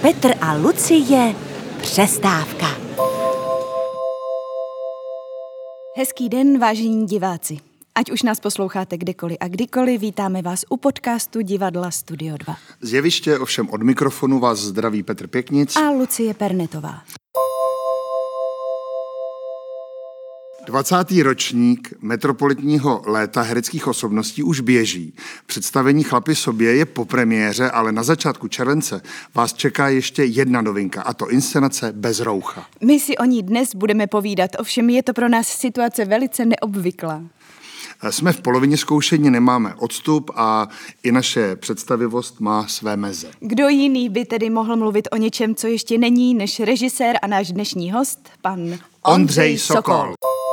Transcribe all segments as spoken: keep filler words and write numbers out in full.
Petr a Lucie, přestávka. Hezký den, vážení diváci. Ať už nás posloucháte kdekoliv a kdykoliv, vítáme vás u podcastu Divadla Studio dva. Z jeviště ovšem od mikrofonu vás zdraví Petr Pěknic a Lucie Pernetová. dvacátý ročník metropolitního léta hereckých osobností už běží. Představení Chlapi sobě je po premiéře, ale na začátku července vás čeká ještě jedna novinka, a to inscenace Bez roucha. My si o ní dnes budeme povídat, ovšem je to pro nás situace velice neobvyklá. Jsme v polovině zkoušení, nemáme odstup a i naše představivost má své meze. Kdo jiný by tedy mohl mluvit o něčem, co ještě není, než režisér a náš dnešní host, pan Ondřej, Ondřej Sokol. Sokol.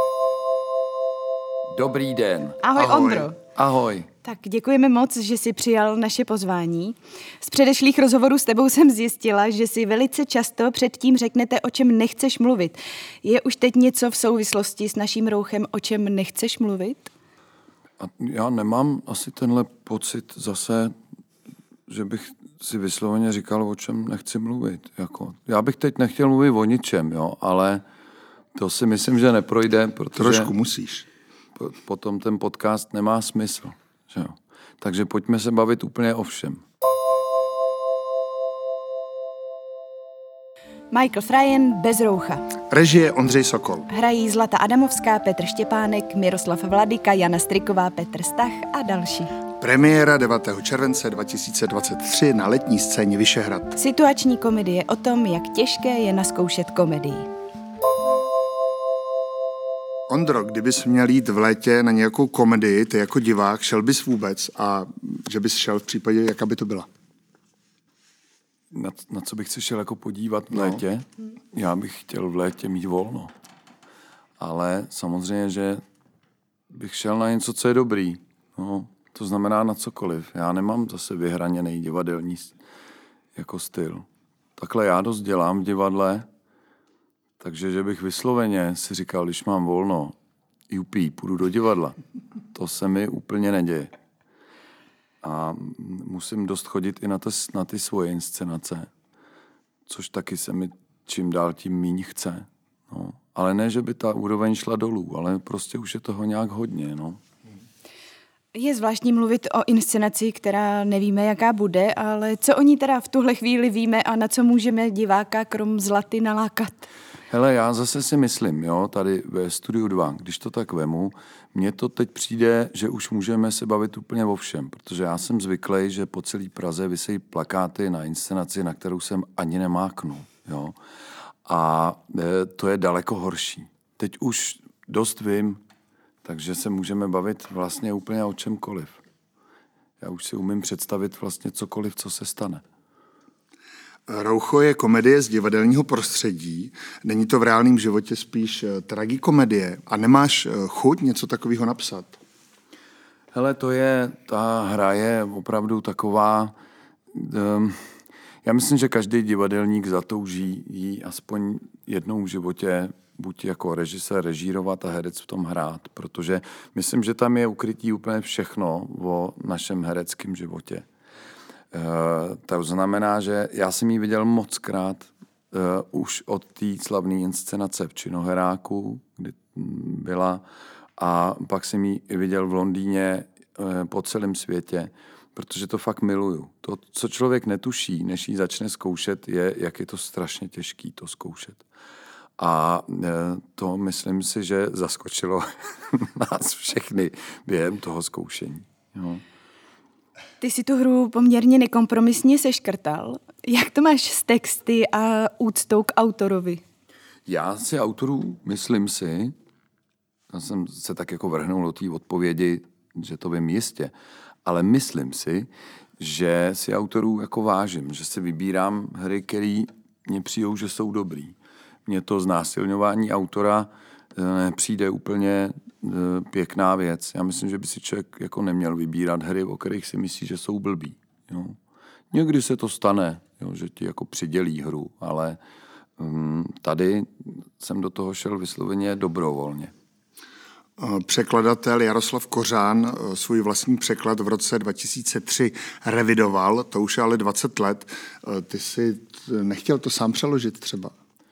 Dobrý den. Ahoj, Ahoj. Ondro. Ahoj. Tak děkujeme moc, že jsi přijal naše pozvání. Z předešlých rozhovorů s tebou jsem zjistila, že si velice často předtím řeknete, o čem nechceš mluvit. Je už teď něco v souvislosti s naším rouchem, o čem nechceš mluvit? A já nemám asi tenhle pocit zase, že bych si vysloveně říkal, o čem nechci mluvit. Jako, já bych teď nechtěl mluvit o ničem, jo, ale to si myslím, že neprojde, protože Trošku musíš. po- potom ten podcast nemá smysl. Že jo. Takže pojďme se bavit úplně o všem. Michael Frayen, Bez roucha. Režie Ondřej Sokol. Hrají Zlata Adamovská, Petr Štěpánek, Miroslav Vladyka, Jana Striková, Petr Stach a další. Premiéra devátého července dva tisíce dvacet tři na letní scéně Vyšehrad. Situační komedie o tom, jak těžké je naskoušet komedii. Ondro, kdybys měl jít v létě na nějakou komedii, ty jako divák, šel bys vůbec a že bys šel v případě, jaká by to byla? Na, na co bych se šel jako podívat v létě? No. Já bych chtěl v létě mít volno. Ale samozřejmě, že bych šel na něco, co je dobrý. No, to znamená na cokoliv. Já nemám zase vyhraněný divadelní jako styl. Takhle já dost dělám v divadle, takže že bych vysloveně si říkal, když mám volno, jupí, půjdu do divadla. To se mi úplně neděje. A musím dost chodit i na, to, na ty svoje inscenace, což taky se mi čím dál tím míň chce. No. Ale ne, že by ta úroveň šla dolů, ale prostě už je toho nějak hodně. No. Je zvláštní mluvit o inscenaci, která nevíme, jaká bude, ale co o ní teda v tuhle chvíli víme a na co můžeme diváka krom Zlaty nalákat? Hele, já zase si myslím, jo, tady ve Studiu dva, když to tak vemu, mně to teď přijde, že už můžeme se bavit úplně o všem, protože já jsem zvyklý, že po celé Praze visejí plakáty na inscenaci, na kterou jsem ani nemáknul, jo. A e, to je daleko horší. Teď už dost vím, takže se můžeme bavit vlastně úplně o čemkoliv. Já už si umím představit vlastně cokoliv, co se stane. Roucho je komedie z divadelního prostředí. Není to v reálném životě spíš tragikomedie a nemáš chuť něco takového napsat? Hele, to je, ta hra je opravdu taková, um, já myslím, že každý divadelník zatouží jí aspoň jednou v životě buď jako režisér režírovat a herec v tom hrát, protože myslím, že tam je ukrytý úplně všechno o našem hereckém životě. Uh, to znamená, že já jsem ji viděl mockrát uh, už od té slavné inscenace v Činoheráku, kdy byla, a pak jsem ji viděl v Londýně uh, po celém světě, protože to fakt miluju. To, co člověk netuší, než ji začne zkoušet, je, jak je to strašně těžký to zkoušet. A uh, to myslím si, že zaskočilo nás všechny během toho zkoušení. Jo. Ty si tu hru poměrně nekompromisně seškrtal. Jak to máš s texty a úctou k autorovi? Já si autorů, myslím si, já jsem se tak jako vrhnul do té odpovědi, že to vím jistě, ale myslím si, že si autorů jako vážím, že si vybírám hry, které mně přijdou, že jsou dobrý. Mně to znásilňování autora nepřijde úplně pěkná věc. Já myslím, že by si člověk jako neměl vybírat hry, o kterých si myslí, že jsou blbý. Jo. Někdy se to stane, jo, že ti jako přidělí hru, ale um, tady jsem do toho šel vysloveně dobrovolně. Překladatel Jaroslav Kořán svůj vlastní překlad v roce dva tisíce tři revidoval, to už je ale dvacet let. Ty jsi nechtěl to sám přeložit třeba?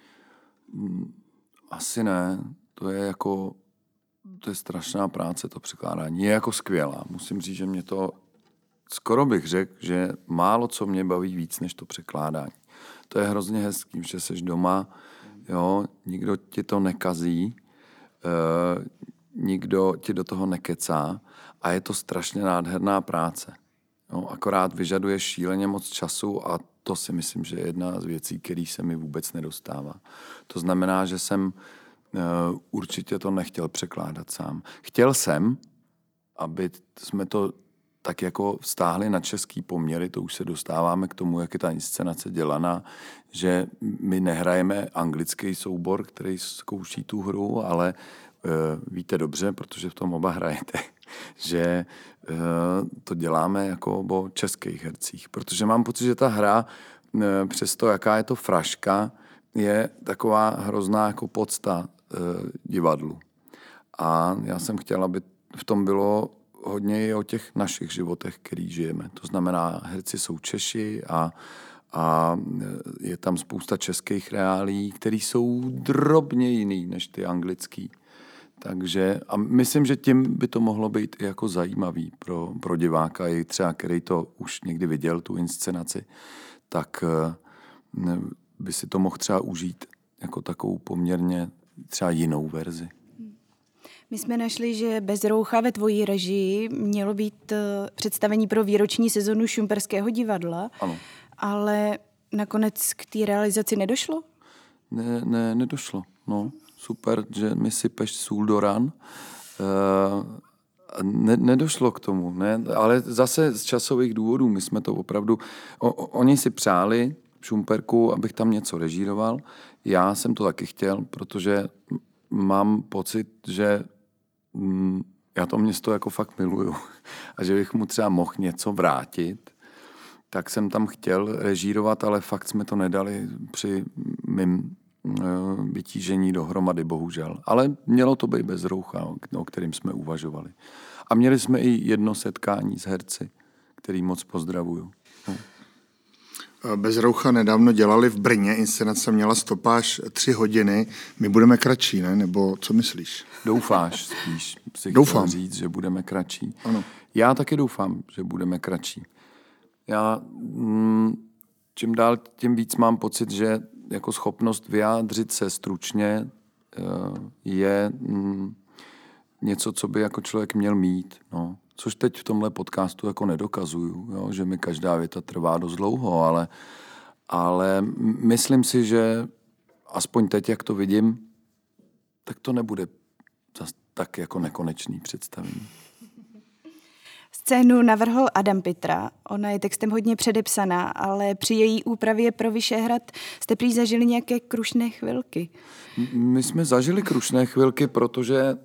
Asi ne. To je jako, to je strašná práce, to překládání. Je jako skvělá. Musím říct, že mě to, skoro bych řekl, že málo co mě baví víc, než to překládání. To je hrozně hezký, že jsi doma, jo, nikdo ti to nekazí, uh, nikdo ti do toho nekecá a je to strašně nádherná práce. Jo, akorát vyžaduje šíleně moc času a to si myslím, že je jedna z věcí, který se mi vůbec nedostává. To znamená, že jsem uh, určitě to nechtěl překládat sám. Chtěl jsem, aby jsme to tak jako vztáhli na český poměry, to už se dostáváme k tomu, jak je ta inscenace dělaná, že my nehrajeme anglický soubor, který zkouší tu hru, ale uh, víte dobře, protože v tom oba hrajete, že uh, to děláme jako o českých hercích. Protože mám pocit, že ta hra, uh, přesto jaká je to fraška, je taková hrozná jako podsta uh, divadlu. A já jsem chtěl, aby v tom bylo hodně i o těch našich životech, který žijeme. To znamená, herci jsou Češi a, a je tam spousta českých reálí, které jsou drobně jiný než ty anglický. Takže a myslím, že tím by to mohlo být i jako zajímavý pro, pro diváka, i třeba, který to už někdy viděl, tu inscenaci, tak ne, by si to mohl třeba užít jako takovou poměrně třeba jinou verzi. My jsme našli, že Bez roucha ve tvojí režii mělo být představení pro výroční sezonu Šumperského divadla, ano. Ale nakonec k té realizaci nedošlo? Ne, ne, nedošlo. No, super, že mi sypeš sůl do ran. E, ne, nedošlo k tomu, ne, ale zase z časových důvodů, my jsme to opravdu, o, o, oni si přáli v Šumperku, abych tam něco režíroval. Já jsem to taky chtěl, protože mám pocit, že mm, já to město jako fakt miluju a že bych mu třeba mohl něco vrátit, tak jsem tam chtěl režírovat, ale fakt jsme to nedali při mým uh, vytížení dohromady, bohužel. Ale mělo to být Bez roucha, o kterým jsme uvažovali. A měli jsme i jedno setkání s herci, který moc pozdravuju. No. Bez roucha nedávno dělali v Brně, inscenace měla stopáž tři hodiny. My budeme kratší, ne? Nebo co myslíš? Doufáš spíš. Si Doufám. Říct, že budeme kratší. Ano. Já taky doufám, že budeme kratší. Já mm, čím dál, tím víc mám pocit, že jako schopnost vyjádřit se stručně uh, je mm, něco, co by jako člověk měl mít, no. Což teď v tomhle podcastu jako nedokazuju, jo? Že mi každá věta trvá dost dlouho, ale, ale myslím si, že aspoň teď, jak to vidím, tak to nebude zas tak jako nekonečný představení. Scénu navrhl Adam Pitra, ona je textem hodně předepsaná, ale při její úpravě pro Vyšehrad jste prý zažili nějaké krušné chvilky. My jsme zažili krušné chvilky, protože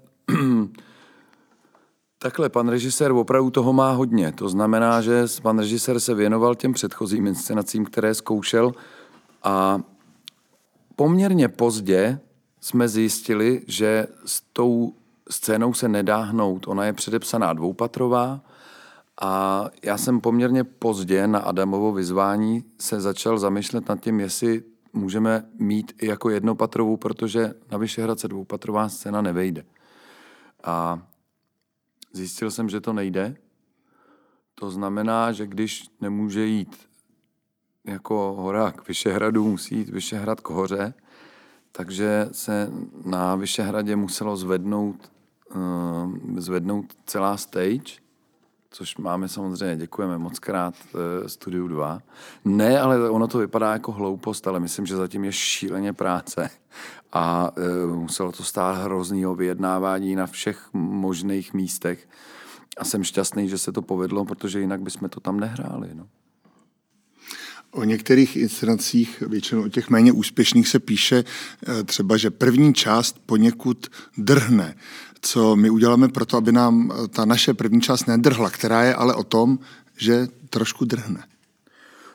takhle, pan režisér opravdu toho má hodně. To znamená, že pan režisér se věnoval těm předchozím inscenacím, které zkoušel a poměrně pozdě jsme zjistili, že s tou scénou se nedá hnout. Ona je předepsaná dvoupatrová a já jsem poměrně pozdě na Adamovo vyzvání se začal zamýšlet nad tím, jestli můžeme mít i jako jednopatrovou, protože na Vyšehradce dvoupatrová scéna nevejde. A zjistil jsem, že to nejde. To znamená, že když nemůže jít jako hora k Vyšehradu, musí jít Vyšehrad k hoře, takže se na Vyšehradě muselo zvednout, uh, zvednout celá stage, což máme samozřejmě, děkujeme moc krát uh, Studiu dva. Ne, ale ono to vypadá jako hloupost, ale myslím, že zatím je šíleně práce. A uh, muselo to stát hroznýho vyjednávání na všech možných místech. A jsem šťastný, že se to povedlo, protože jinak bychom to tam nehráli. No. O některých inscenacích, většinou o těch méně úspěšných, se píše třeba, že první část poněkud drhne. Co my uděláme pro to, aby nám ta naše první část nedrhla, která je ale o tom, že trošku drhne.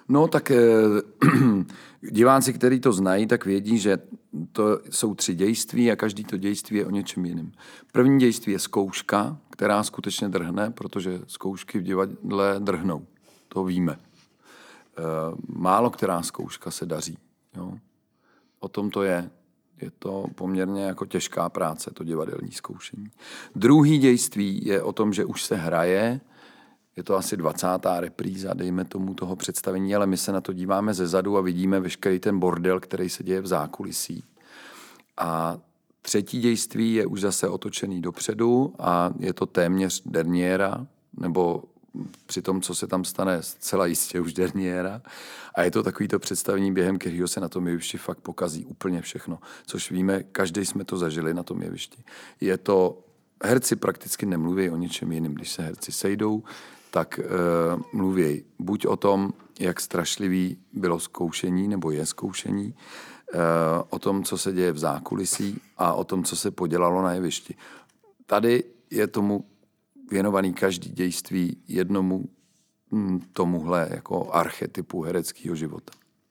No tak eh, diváci, kteří to znají, tak vědí, že to jsou tři dějství a každý to dějství je o něčem jiném. První dějství je zkouška, která skutečně drhne, protože zkoušky v divadle drhnou. To víme. Eh, málo která zkouška se daří. Jo? O tom to je. Je to poměrně jako těžká práce, to divadelní zkoušení. Druhý dějství je o tom, že už se hraje. Je to asi dvacátá repríza, dejme tomu, toho představení, ale my se na to díváme ze zadu a vidíme veškerý ten bordel, který se děje v zákulisí. A třetí dějství je už zase otočený dopředu a je to téměř derniéra, nebo při tom, co se tam stane, zcela jistě už derniéra. A je to takovýto představení, během kterého se na tom jevišti fakt pokazí úplně všechno. Což víme, každý jsme to zažili na tom jevišti. Je to, herci prakticky nemluví o ničem jiném. Když se herci sejdou, tak e, mluví buď o tom, jak strašlivý bylo zkoušení, nebo je zkoušení, e, o tom, co se děje v zákulisí a o tom, co se podělalo na jevišti. Tady je tomu věnovaný každý dějství jednomu tomuhle jako archetypu hereckého života.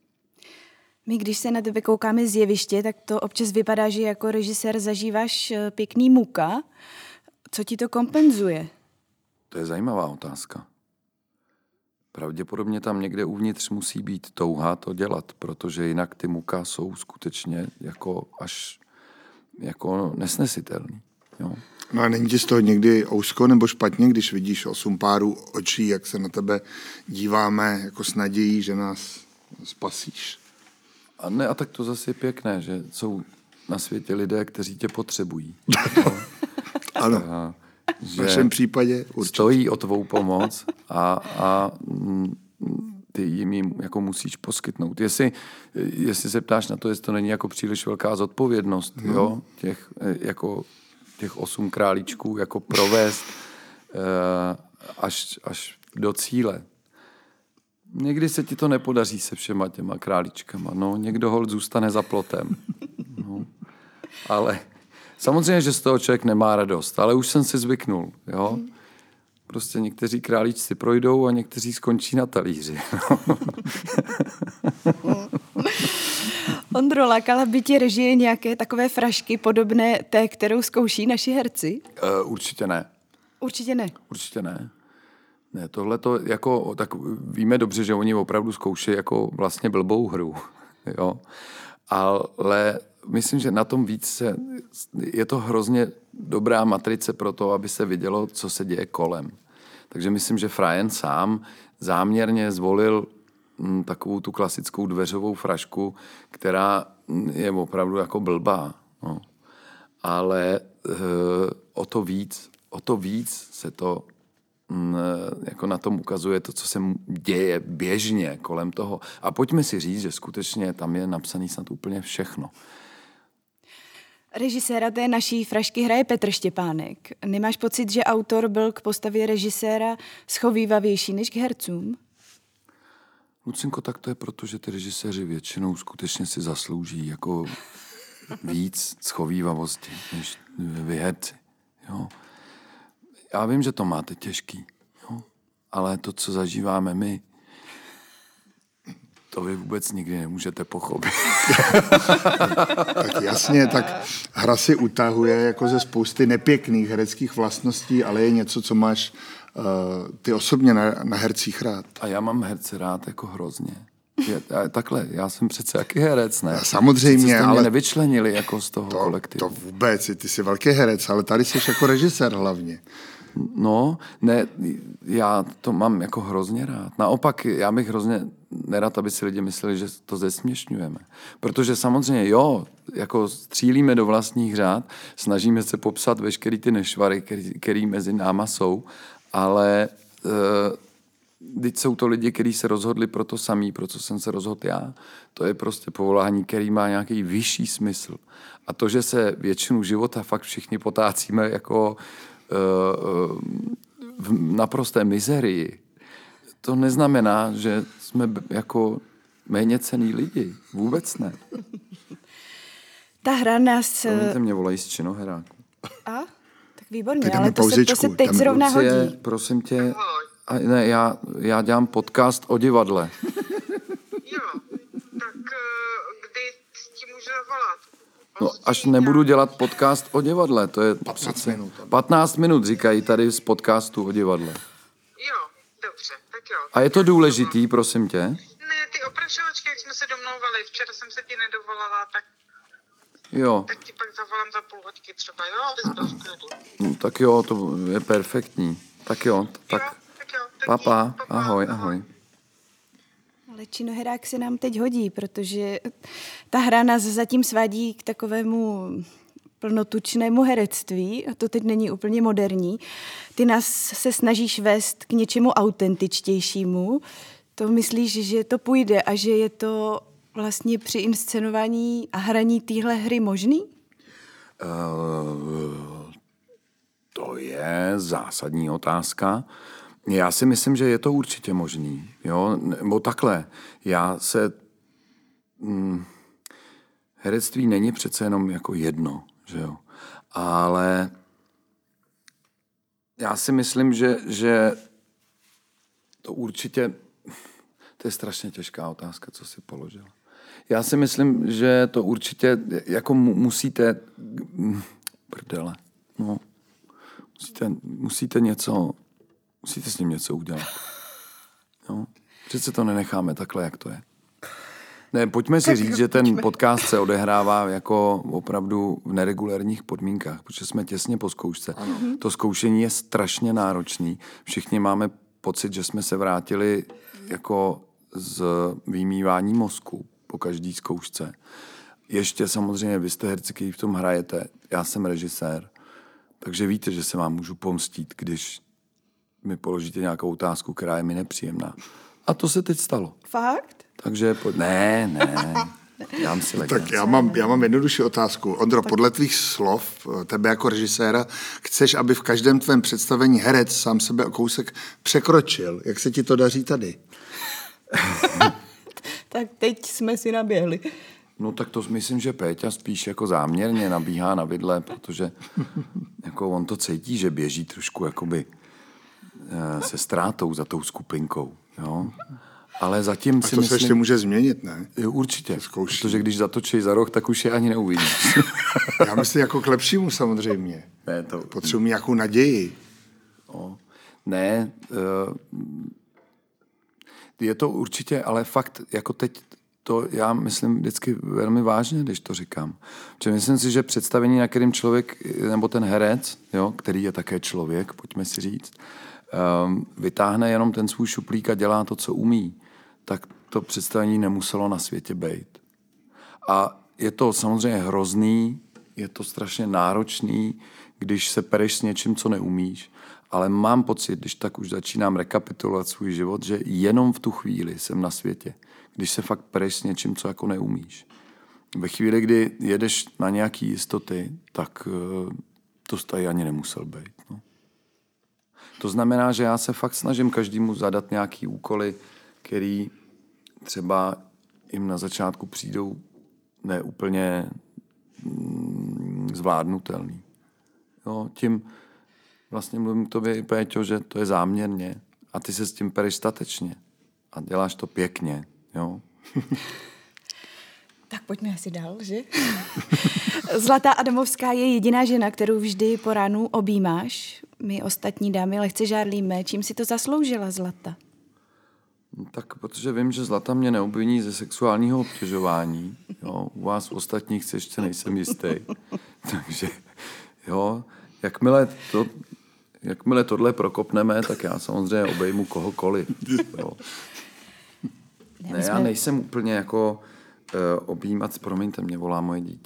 My, když se na tebe koukáme z jeviště, tak to občas vypadá, že jako režisér zažíváš pěkný muka. Co ti to kompenzuje? To je zajímavá otázka. Pravděpodobně tam někde uvnitř musí být touha to dělat, protože jinak ty muka jsou skutečně jako až jako nesnesitelný. Jo? No a není ti z toho někdy ousko nebo špatně, když vidíš osm párů očí, jak se na tebe díváme jako s nadějí, že nás spasíš? A ne, a tak to zase je pěkné, že jsou na světě lidé, kteří tě potřebují. No. Ano, a, v našem případě určitě. Stojí o tvou pomoc a, a ty jim jim jako musíš poskytnout. Jestli, jestli se ptáš na to, jestli to není jako příliš velká zodpovědnost, hmm. jo, těch jako těch osm králíčků jako provést uh, až, až do cíle. Někdy se ti to nepodaří se všema těma králíčkama. No, někdo holt zůstane za plotem. No. Ale samozřejmě, že z toho člověk nemá radost, ale už jsem si zvyknul. Jo? Prostě někteří králíčci projdou a někteří skončí na talíři. Ondro, lákala by tě režie nějaké takové frašky podobné té, kterou zkouší naši herci? Uh, určitě ne. Určitě ne? Určitě ne. Ne, tohle to jako, tak víme dobře, že oni opravdu zkouší jako vlastně blbou hru, jo. Ale myslím, že na tom víc se, je to hrozně dobrá matrice pro to, aby se vidělo, co se děje kolem. Takže myslím, že Frajen sám záměrně zvolil m, takovou tu klasickou dveřovou frašku, která je opravdu jako blbá, no. Ale e, o to víc, o to víc se to jako na tom ukazuje to, co se děje běžně kolem toho. A pojďme si říct, že skutečně tam je napsaný snad úplně všechno. Režiséra té naší frašky hraje Petr Štěpánek. Nemáš pocit, že autor byl k postavě režiséra schovývavější než k hercům? Lucinko, tak to je proto, že ty režiséři většinou skutečně si zaslouží jako víc schovývavosti než vy herci. Jo. Já vím, že to máte těžký, jo? Ale to, co zažíváme my, to vy vůbec nikdy nemůžete pochopit. Tak jasně, tak hra si utahuje jako ze spousty nepěkných hereckých vlastností, ale je něco, co máš uh, ty osobně na, na hercích rád. A já mám herce rád jako hrozně. Je, takhle, já jsem přece jaký herec, ne? Samozřejmě, jste ale... mě nevyčlenili jako z toho to, kolektivu. To vůbec, ty jsi velký herec, ale tady jsi jako režisér hlavně. No, ne, já to mám jako hrozně rád. Naopak, já bych hrozně nerad, aby si lidi mysleli, že to zesměšňujeme. Protože samozřejmě, jo, jako střílíme do vlastních řád, snažíme se popsat veškerý ty nešvary, který, který mezi náma jsou, ale e, teď jsou to lidi, kteří se rozhodli pro to samý, pro co jsem se rozhodl já. To je prostě povolání, který má nějaký vyšší smysl. A to, že se většinu života fakt všichni potácíme jako v naprosté mizerii, to neznamená, že jsme jako méně cenní lidi. Vůbec ne. Ta hra nás... Promiňte, mě volají z činoheráku. A? Tak výborně, ale to se, to se teď zrovna hodí. Prosím tě, a ne, já, já dělám podcast o divadle. No, až nebudu dělat podcast o divadle, to je... patnáct minut. patnáct minut říkají tady z podcastu o divadle. Jo, dobře, tak jo. A je to důležitý, prosím tě? Ne, ty oprašovačky, jak jsme se domlouvali, včera jsem se ti nedovolala, tak, Jo, tak ti pak zavolám za půl hoďky třeba, jo, abys byl v klidu. no, tak jo, to je perfektní. Tak jo, Jo, tak tak jo, tak papa, díky, papa, ahoj, ahoj. Ale činoherák se nám teď hodí, protože ta hra nás zatím svádí k takovému plnotučnému herectví a to teď není úplně moderní. Ty nás se snažíš vést k něčemu autentičtějšímu. To myslíš, že to půjde a že je to vlastně při inscenování a hraní téhle hry možný? Uh, to je zásadní otázka. Já si myslím, že je to určitě možný. Jo? Nebo takhle. Já se... Hm, herectví není přece jenom jako jedno, že jo? Ale já si myslím, že, že to určitě... To je strašně těžká otázka, co si položila. Já si myslím, že to určitě jako musíte... Prdele. No. Musíte, musíte něco... Musíte s ním něco udělat. No. Přece to nenecháme takhle, jak to je. Ne, pojďme si říct, že ten podcast se odehrává jako opravdu v neregulérních podmínkách, protože jsme těsně po zkoušce. Ano. To zkoušení je strašně náročný. Všichni máme pocit, že jsme se vrátili jako z vymývání mozku po každý zkoušce. Ještě samozřejmě vy jste herci, kteří v tom hrajete. Já jsem režisér, takže víte, že se vám můžu pomstít, když mi položíte nějakou otázku, která je mi nepříjemná. A to se teď stalo. Fakt? Takže, po... ne, ne, já si Tak já mám, já mám jednodušší otázku. Ondro, tak. Podle tvých slov, tebe jako režiséra, chceš, aby v každém tvém představení herec sám sebe o kousek překročil. Jak se ti to daří tady? Tak teď jsme si naběhli. No tak to myslím, že Péťa spíš jako záměrně nabíhá na vidle, protože jako on to cítí, že běží trošku jakoby se ztrátou za tou skupinkou, jo. Ale zatím a si to myslím... se ještě může změnit, ne? Jo, určitě, protože když zatočí za roh, tak už je ani neuvidíš. Já myslím jako k lepšímu samozřejmě. Ne, to... Potřebuji nějakou naději. No, ne, je to určitě, ale fakt, jako teď to já myslím vždycky velmi vážně, když to říkám. Protože myslím si, že představení, na kterým člověk, nebo ten herec, jo, který je také člověk, pojďme si říct, um, vytáhne jenom ten svůj šuplík a dělá to, co umí, tak to představení nemuselo na světě být. A je to samozřejmě hrozný, je to strašně náročný, když se pereš s něčím, co neumíš, ale mám pocit, když tak už začínám rekapitulovat svůj život, že jenom v tu chvíli jsem na světě, když se fakt pereš s něčím, co jako neumíš. Ve chvíli, kdy jedeš na nějaký jistoty, tak to tady ani nemusel být. No. To znamená, že já se fakt snažím každému zadat nějaký úkoly, který třeba jim na začátku přijdou neúplně mm, zvládnutelný. Jo, tím vlastně mluvím k tobě, Péťo, že to je záměrně a ty se s tím pereš statečně a děláš to pěkně. Jo. Tak pojďme asi dál, že? Zlatá Adamovská je jediná žena, kterou vždy po ránu objímáš. My ostatní dámy lehce žárlíme. Čím si to zasloužila, Zlata? No, tak protože vím, že Zlata mě neobviní ze sexuálního obtěžování. Jo. U vás ostatních se ještě nejsem jistý. Takže jo, jakmile, to, jakmile tohle prokopneme, tak já samozřejmě obejmu kohokoliv. Jo. Ne, já nejsem úplně jako uh, objímat, promiňte, mě volá moje dítě.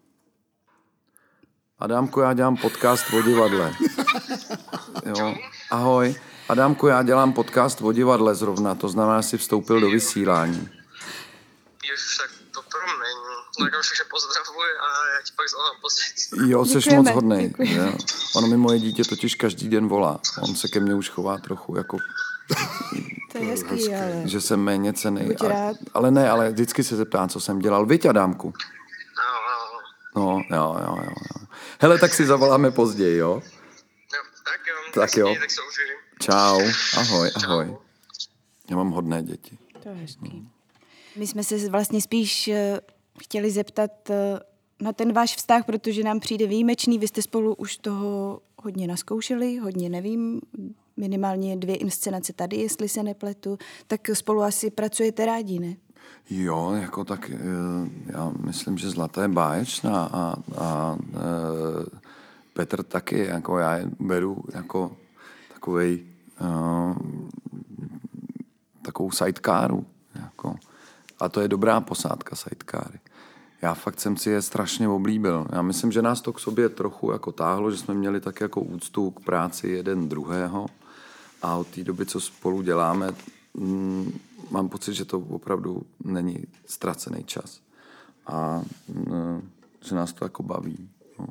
Adámko, já dělám podcast o divadle. Jo, ahoj. Adámko, já dělám podcast o divadle zrovna, to znamená, že jsi vstoupil do vysílání. Ježiš, tak to promiň. Tak už že pozdravuj a já ti pak zavolám později. Jo, jsi Děkujeme, moc hodnej. Ono mi moje dítě totiž každý den volá. On se ke mně už chová trochu jako... To je hezký, ale... Že jsem méně cenný. A, ale ne, ale vždycky se zeptám, co jsem dělal. Viď, Adámku? No, no, no. No, jo, jo, jo, jo. Hele, tak si zavoláme později, jo? Jo, tak jo. Tak jo. Tak se užijím. Čau, ahoj, ahoj. Čau. Já mám hodné děti. To je hezký. My jsme se vlastně spíš uh, chtěli zeptat, uh, na ten váš vztah, protože nám přijde výjimečný. Vy jste spolu už toho hodně naskoušeli, hodně nevím, minimálně dvě inscenace tady, jestli se nepletu, tak spolu asi pracujete rádi, ne? Jo, jako tak já myslím, že Zlata je báječná a, a e, Petr taky, jako já je beru jako takovej uh, takovou sidecaru, jako. A to je dobrá posádka sidecary. Já fakt jsem si je strašně oblíbil. Já myslím, že nás to k sobě trochu jako táhlo, že jsme měli tak jako úctu k práci jeden druhého a od té doby, co spolu děláme, mm, mám pocit, že to opravdu není ztracený čas a mm, že nás to jako baví. No.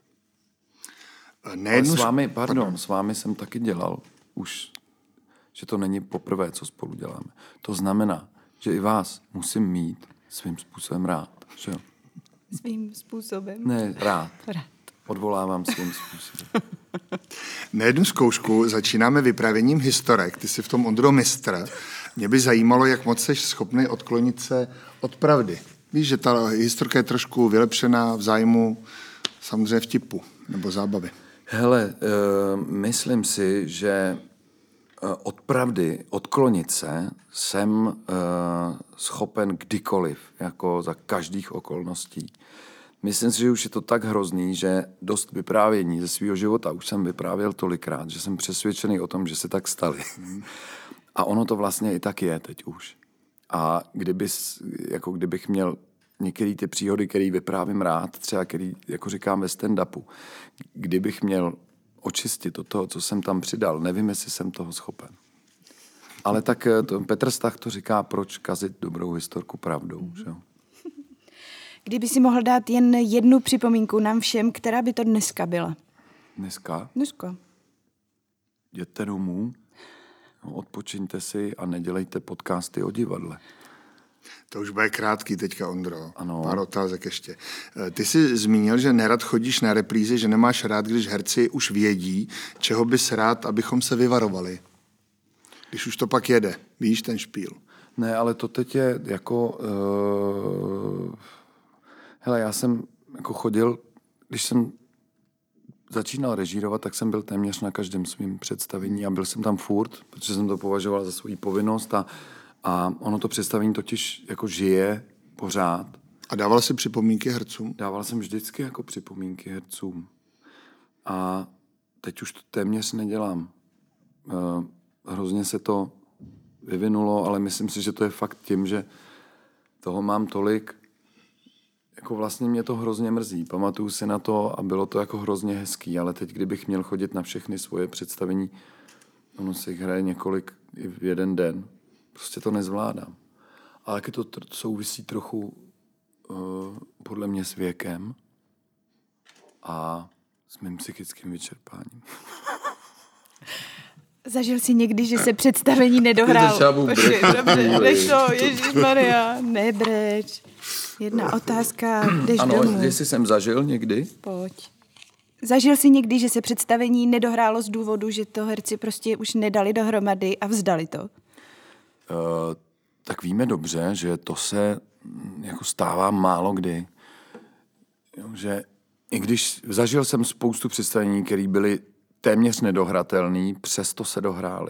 Ale s vámi, pardon, pardon, s vámi jsem taky dělal už, že to není poprvé, co spolu děláme. To znamená, že i vás musím mít svým způsobem rád. Že jo? Svým způsobem? Ne, rád. Rád. Odvolávám svým způsobem. Na jednu zkoušku začínáme vyprávěním historek. Ty jsi v tom, Ondro, mistr. Mě by zajímalo, jak moc jsi schopný odklonit se od pravdy. Víš, že ta historka je trošku vylepšená v zájmu samozřejmě vtipu nebo zábavy. Hele, uh, myslím si, že od pravdy odklonit se jsem uh, schopen kdykoliv, jako za každých okolností. Myslím si, že už je to tak hrozný, že dost vyprávění ze svého života už jsem vyprávěl tolikrát, že jsem přesvědčený o tom, že se tak staly. A ono to vlastně i tak je teď už. A kdybys, jako kdybych měl některé ty příhody, které vyprávím rád, třeba který, jako říkám ve stand-upu, kdybych měl očistit od toho, co jsem tam přidal. Nevím, jestli jsem toho schopen. Ale tak to, Petr Stach to říká, proč kazit dobrou historku pravdou. Mm. Že? Kdyby si mohl dát jen jednu připomínku nám všem, která by to dneska byla? Dneska? Dneska. Jděte domů, odpočiňte si a nedělejte podcasty o divadle. To už bude krátký teďka, Ondro. Ano. Pár otázek ještě. Ty jsi zmínil, že nerad chodíš na reprízy, že nemáš rád, když herci už vědí, čeho bys rád, abychom se vyvarovali. Když už to pak jede. Víš, ten špíl. Ne, ale to teď je jako... Uh... Hele, já jsem jako chodil, když jsem začínal režírovat, tak jsem byl téměř na každém svým představení a byl jsem tam furt, protože jsem to považoval za svou povinnost a A ono to představení totiž jako žije pořád. A dával jsi připomínky hercům? Dával jsem vždycky jako připomínky hercům. A teď už to téměř nedělám. Uh, hrozně se to vyvinulo, ale myslím si, že to je fakt tím, že toho mám tolik. Jako vlastně mě to hrozně mrzí. Pamatuju si na to a bylo to jako hrozně hezký, ale teď, kdybych měl chodit na všechny svoje představení, ono se jich hraje několik i v jeden den. Prostě to nezvládám. Ale taky to tr- souvisí trochu uh, podle mě s věkem a s mým psychickým vyčerpáním. Zažil jsi někdy, že se představení nedohrálo? Počkej, dobře, nech to, ježišmarja, nebreč. Jedna otázka, jdeš ano, domů. Ano, jestli jsem zažil někdy? Pojď. Zažil jsi někdy, že se představení nedohrálo z důvodu, že to herci prostě už nedali dohromady a vzdali to? Uh, tak víme dobře, že to se jako stává málo kdy. Jo, že i když zažil jsem spoustu představení, které byly téměř nedohratelný, přesto se dohrály.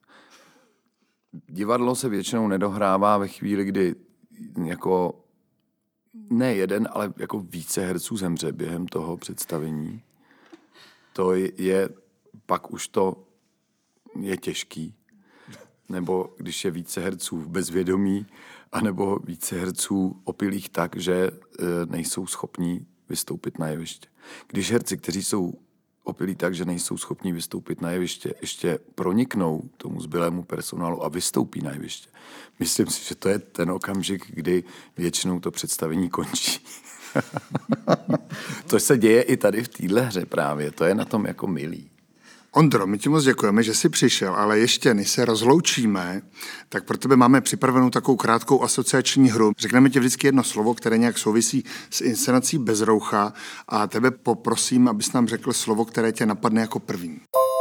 Divadlo se většinou nedohrává ve chvíli, kdy jako ne jeden, ale jako více herců zemře během toho představení. To je, je pak už to je těžký. Nebo když je více herců v bezvědomí, anebo více herců opilých tak, že e, nejsou schopní vystoupit na jeviště. Když herci, kteří jsou opilí tak, že nejsou schopní vystoupit na jeviště, ještě proniknou tomu zbylému personálu a vystoupí na jeviště, myslím si, že to je ten okamžik, kdy většinou to představení končí. To se děje i tady v téhle hře právě. To je na tom jako milý. Ondro, my ti moc děkujeme, že jsi přišel, ale ještě než se rozloučíme, tak pro tebe máme připravenou takovou krátkou asociační hru. Řekneme ti vždycky jedno slovo, které nějak souvisí s inscenací Bezroucha a tebe poprosím, abys nám řekl slovo, které tě napadne jako první.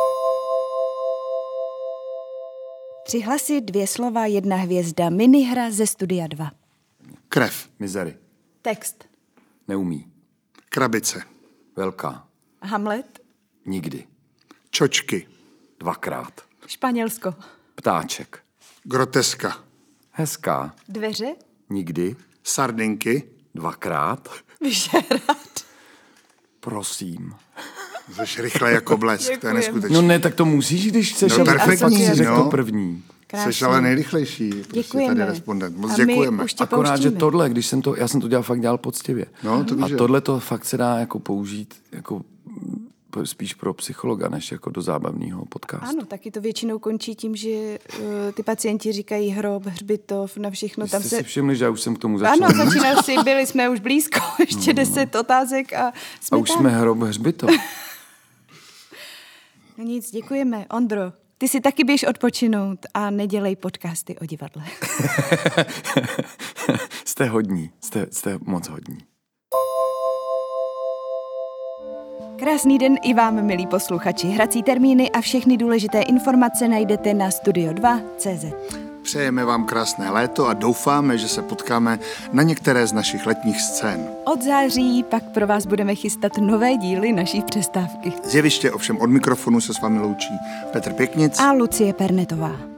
Tři hlasy, dvě slova, jedna hvězda. Minihra ze Studia dva. Krev. Mizery. Text. Neumí. Krabice. Velká. Hamlet? Nikdy. Čočky. Dvakrát. Španělsko. Ptáček. Groteska. Hezká. Dveře? Nikdy. Sardinky. Dvakrát. Vyšehrad. Prosím. Jsi rychle jako blesk, to je Děkujem. neskutečné. No ne, tak to musíš, když chceš. No, ale perfektní, fakt si řekl no. to první. Krásný. Jsi ale nejrychlejší, prostě Děkujeme. tady respondent. Moc A děkujeme. my už tě Akorát, že pouštíme. tohle, když jsem to, já jsem to dělal, fakt dělal poctivě. No, to víš, A že- tohle to fakt se dá jako použít jako mm, spíš pro psychologa, než jako do zábavného podcastu. Ano, taky to většinou končí tím, že uh, ty pacienti říkají hrob, hřbitov, na všechno Jste tam se... si všimli, že já už jsem k tomu začal. Ano, začínal si, byli jsme už blízko, ještě deset otázek a jsme A už tam. jsme hrob hřbitov. No nic, děkujeme. Ondro, ty si taky běž odpočinout a nedělej podcasty o divadle. Jste hodní, jste, jste moc hodní. Krásný den i vám, milí posluchači. Hrací termíny a všechny důležité informace najdete na studio dva tečka cé zet. Přejeme vám krásné léto a doufáme, že se potkáme na některé z našich letních scén. Od září pak pro vás budeme chystat nové díly naší přestávky. Z jeviště ovšem od mikrofonu se s vámi loučí Petr Pěknic A Lucie Pernetová.